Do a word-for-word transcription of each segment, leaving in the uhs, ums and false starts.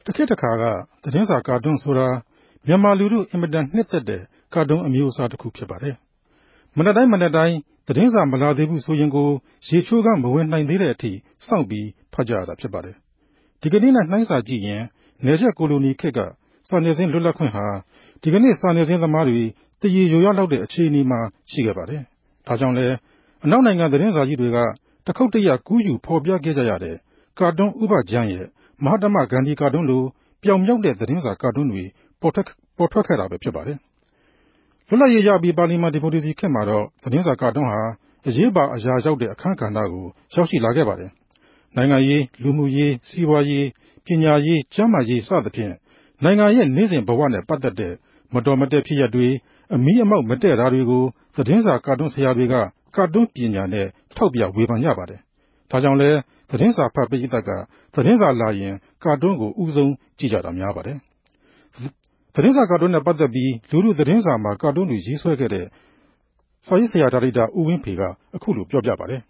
တခေတ်တစ်ခါကသတင်းစာကာတွန်းဆိုတာမြန်မာလူထုအင်မတန်နှစ်သက်တဲ့ကာတွန်းအမျိုးအစားတစ်ခုဖြစ်ပါတယ်။မနက်တိုင်းမနက်တိုင်းသတင်းစာမလာသေးဘူးဆိုရင်ကိုရေချိုးကမဝင်နိုင်သေးတဲ့အထိစောင့်ပြီးဖတ်ကြရတာဖြစ်ပါတယ်။ဒီကနေ့နဲ့နှိုင်းစာကြည့်ရင်နယ်ချက်ကိုလိုနီခေတ်ကစာနယ်ဇင်းလွတ်လပ်ခွင့်ဟာဒီကနေ့စာနယ်ဇင်းသမားတွေတရေရိုရလောက်တဲ့အခြေအနေမှာရှိခဲ့ပါတယ်။ဒါကြောင့်လည်းအနောက်နိုင်ငံသတင်းစာကြီးတွေကတခုတ်တရကူးယူဖော်ပြခဲ့ကြရတဲ့ကာတွန်းဥပဂျန်ရဲ့မဟာတမဂန္ဒီကာတွန်းလိုပြောင်မြောက်တဲ့သတင်းစာကာတွန်းတွေပေါ်ထွက်ပေါ်ထွက်ခဲ့တာပဲဖြစ်ပါတယ်။လွတ်လပ်ရေးရပြီးပါလီမန်ဒီမိုကရေစီခေတ်မှာတော့သတင်းစာကာတွန်းဟာအရေးပါအရာရောက်တဲ့အခန်းကဏ္ဍကိုရောက်ရှိလာခဲ့ပါတယ်။နိုင်ငံရေးလူမှုရေးစီးပွားရေးပညာရေးကျန်းမာရေးစသဖြင့်နိုင်ငံရဲ့နေ့စဉ်ဘဝနဲ့ပတ်သက်တဲ့မတော်မတက်ဖြစ်ရပ်တွေအမီးအမောက်မတည့်တာတွေကိုသတင်းစာကာတွန်းဆရာတွေကကာတွန်းပညာနဲ့ထောက်ပြဝေဖန်ကြပါတယ်။ဒါကြောင့်လဲသတင်းစာဖတ်ပရိသတ်ကသတင်းစာလာရင်ကာတွန်းကိုဥဆုံးကြည့်ကြတာများပါတယ်။သတင်းစာကာတွန်းနဲ့ပတ်သက်ပြီးလူလူသတင်းစာမှာကာတွန်းတွေရေးဆွဲခဲ့တဲ့စာရေးဆရာဒါရိုက်တာဦးဝင်းဖေကအခုလိုပြောပြပါတယ်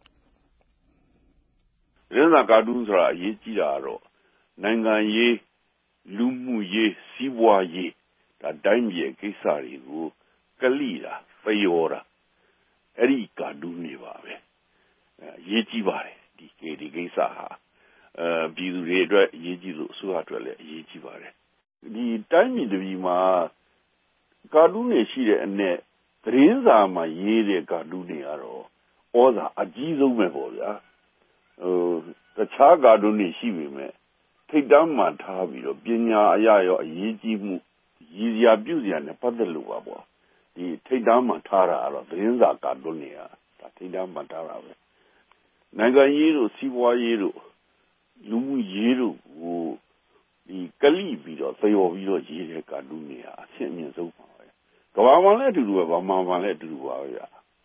။သတင်းစာကာတွန်းဆိုတာအရေးကြီးတာတော့နိုင်ငံရေးလူမှုရေးစီးပွားရေးဒါတိုင်းပြည်ကိစ္စတွေကိုကလိတာပယောတာအဲ့ဒီကာတွန်းတွေပါပဲအရေးကြီးပါတယ်ဒီကေဒီကိစ္စဟာအဲပြည်သူတွေအတွက်အရေးကြီးလို့အစိုးရအတွက်လည်းအရေးကြီးပါတယ်ဒီတိုင်းပြည်တစ်ပြည်မှာကာတွန်းတွေရှိတဲ့အနက်သတင်းစာမှာရေးတဲ့ကာတွန်းတွေကတော့ဩဇာအကြီးဆုံးပဲပေါ့ဗျာဟိုတခြားကာတွန်းတွေရှိပေမဲ့ထိတ်တန့်မှထားပြီးတော့ပညာအရရောအရေးကြီးမှုရည်စရာပြုစရာနဲ့ပတ်သက်လို့ပါပေါ့ဒီထိတ်တန့်မှထားတာကတော့သတင်းစာကာတွန်းတွေကဒါထိတ်တန့်မှထားတာပဲနိုင်ငံရေးတို့စီးပွားရေးတို့လူမှုရေးတို့ကိုဒီကလိပြီးတော့သရော်ပြီးတော့ရေးတဲ့ကာတွန်းတွေဟာအဆင့်အမြင့်ဆုံးပါပဲကမ္ဘာမှာလည်းအတူတူပဲဗမာမှာလည်းအတူတူပါပဲ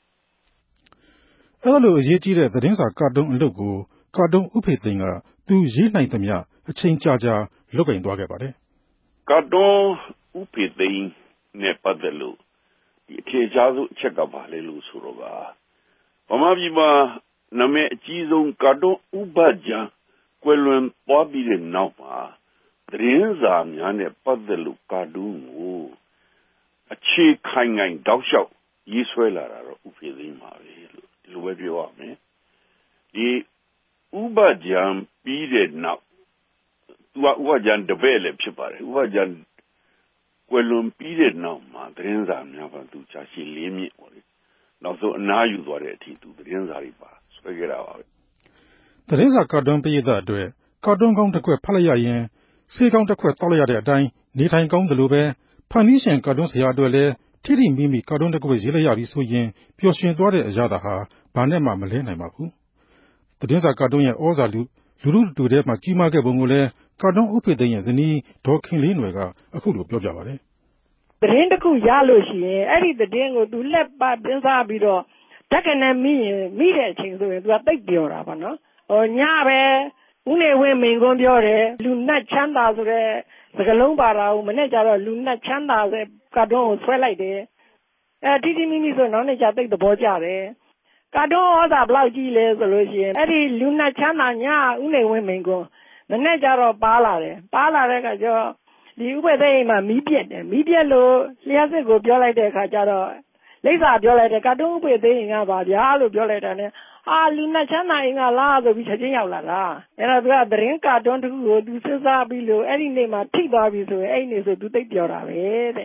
အဲ့လိုအရေးကြီးတဲ့သတင်းစာကာတွန်းအလုပ်ကိုကာတွန်းဥဖေသိန်းကသူရေးနိုင်သမျှအချိန်ကြာကြာလုပ်ကင်သွားခဲ့ပါတယ်ကာတွန်းဥဖေသိန်းနဲ့ပတ်သက်လို့ဒီအထည်ခြားဆုံးအချက်ကပါလေလို့ဆိုတော့ကဗမာပြည်မှာနာမည်အကြီးဆုံးကာတွန်းဥပဂျန်ကွယ်လွန်သွားပြီးတဲ့နောက်မှာသတင်းစာများနဲ့ပတ်သက်လို့ကာတွန်းကိုအခြေခိုင်ခိုင်တောက်လျှောက်ရေးဆွဲလာတာတော့ဥဖေသိန်းပါပဲလို့ဒီလိုပဲပြောရမယ်ဒီဥပဂျန်ပြီးတဲ့နောက်သူကဥပဂျန်တပည့်လည်းဖြစ်ပါတယ်ဥပဂျန်ကွယ်လွန်ပြီးတဲ့နောက်မှာသတင်းစာများပါသူချာရှိလေးမြင့်ပေါ့လေနောက်ဆုံးအနားယူသွားတဲ့အထိသူသတင်းစာတွေပါဆွဲခဲ့တာပါပဲသတင်းစာကာတွန်းပရိသတ်အတွက်ကာတွန်းကောင်းတစ်ခွက်ဖတ်လိုက်ရရင်ဆေးကောင်းတစ်ခွက်တောက်လိုက်ရတဲ့အတိုင်းနေထိုင်ကောင်းသလိုပဲဖန်တီးရှင်ကာတွန်းဆရာအတွက်လည်းထိထိမိမိကာတွန်းတစ်ခွက်ရေးလိုက်ရပြီဆိုရင်ပျော်ရွှင်သွားတဲ့အရာသာဟာဘာနဲ့မှမလဲနိုင်ပါဘူးသတင်းစာကာတွန်းရဲ့ဩဇာလူလူလူတူထဲမှာကြီးမားခဲ့ပုံကိုလည်းကာတွန်းဥဖေသိန်းရဲ့ဇနီးဒေါ်ခင်လေးနွယ်ကအခုလိုပြောပြပါတယ်သတင်းတစ်ခုရလို့ရှိရင်အဲ့ဒီသတင်းကိုသူလက်ပါတင်စားပြီးတော့ဓာတ်ကနေမိရင်မိတဲ့အချိန်ဆိုရင်သူကတိတ်ပြောတာပါနော်ဟိုညပဲဦးနေဝင်းမိန်ကွန်းပြောတယ်လူနှက်ချမ်းသာဆိုတဲ့စကားလုံးပါတာကိုမနေ့ကျတော့လူနှက်ချမ်းသာတဲ့ကာတွန်းကိုဆွဲလိုက်တယ်အဲတိတိမိမိဆိုနောက်နေ့ကျတိတ်သဘောကျတယ်ကာတွန်းဩဇာဘယ်လောက်ကြီးလဲဆိုလို့ရှိရင်အဲ့ဒီလူနှက်ချမ်းသာညဦးနေဝင်းမိန်ကွန်းမနေ့ကျတော့ပါလာတယ်ပါလာတဲ့အခါကျတော့ဒီဥပဒေအိမ်မှာမီးပြက်တယ်မီးပြက်လို့လျှက်စစ်ကိုပြောလိုက်တဲ့အခါကျတော့လိပ်စာပြောလိုက်တယ်ကာတွန်းဥပဒေအိမ်ကပါဗျာလို့ပြောလိုက်တာနဲ့အာလူနှက်ချမ်းသာအိမ်ကလားဆိုပြီးချက်ချင်းရောက်လာတာအဲ့တော့သူကသတင်းကာတွန်းတစ်ခုကိုသူစဉ်းစားပြီးလို့အဲ့ဒီနေ့မှာထိသွားပြီဆိုရင်အဲ့ဒီနေ့ဆိုသူသိပြောတာပဲတဲ့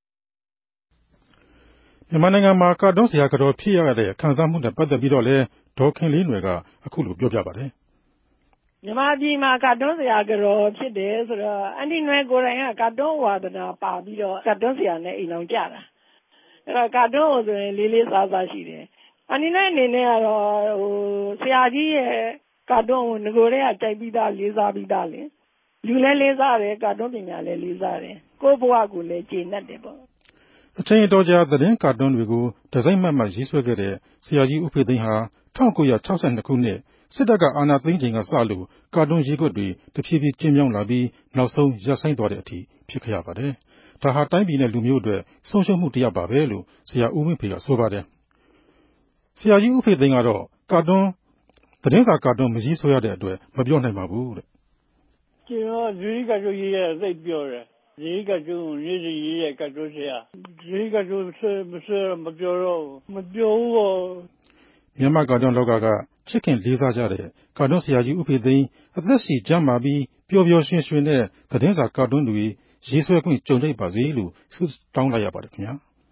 မြန်မာနိုင်ငံမှာကာတွန်းဆရာကတော့ဖြစ်ရတဲ့ခံစားမှုနဲ့ပတ်သက်ပြီးတော့လဲဒေါ်ခင်လေးနွယ်ကအခုလိုပြောပြပါတယ်မြန်မာပြည်မှာကာတွန်းဆရာကတော့ဖြစ်တယ်ဆိုတော့အန်တီနွယ်ကိုယ်တိုင်ကကာတွန်းဝါသနာပါပြီးတော့ကာတွန်းဆရာနဲ့အိမ်အောင်ကြတာအဲ့တော့ကာတွန်းကိုဆိုရင်လေးလေးစားစားရှိတယ်အန်တီနွယ်အနေနဲ့ကတော့ဟိုဆရာကြီးရဲ့ကာတွန်းကိုငကိုယ်တည်းကကြိုက်ပြီးသားလေးစားပြီးသားလေလူလည်းလေးစားတယ်ကာတွန်းပညာလည်းလေးစားတယ်ကိုယ့်ဘဝကိုလည်းကျေနပ်တယ်ပေါ့အချိန်အတော်ကြာသတင်းကာတွန်းတွေကိုဒီဇိုင်းမှတ်မှတ်ရေးဆွဲခဲ့တဲ့ဆရာကြီးဦးဖေသိန်းဟာ၁၉၆၂ခုနှစ်စစ်တပ်ကအာဏာသိမ်းချိန်ကစလို့ကာတွန်းရေးကွက်တွေတဖြည်းဖြည်းကျဉ်းမြောင်းလာပြီးနောက်ဆုံးရပ်ဆိုင်းသွားတဲ့အထိဖြစ်ခဲ့ရပါတယ်။ဒါဟာတိုင်းပြည်နဲ့လူမျိုးအတွက်ဆုံးရှုံးမှုတစ်ရပ်ပါပဲလို့ဆရာဦးဝင်းဖေကဆိုပါတယ်။ဆရာကြီးဦးဖေသိန်းကတော့ကာတွန်းသတင်းစာကာတွန်းမရေးဆွဲရတဲ့အတွက်မပြောနိုင်ပါဘူးတဲ့။ကျွန်တော်ဇီကတ်တို့ရေးရသိပြောတယ်ဇီကတ်တို့ရေးစီရေးရကတ်တို့ဆရာဇီကတ်တို့ဆဆမပြောတော့မပြောဘူးမြန်မာကာတွန်းလောကကချစ်ခင်လေးစားကြတဲ့ကာတွန်းဆရာကြီးဦးဖေသိန်းအသက်ရှည်ကျန်းမာပြီးပျော်ပျော်ရွှင်ရွှင်နဲ့သတင်းစာကာတွန်းတွေရေးဆွဲခွင့်ကြုံလိုက်ပါစေလို့ဆုတောင်းလိုက်ရပါတယ်ခင်ဗျာ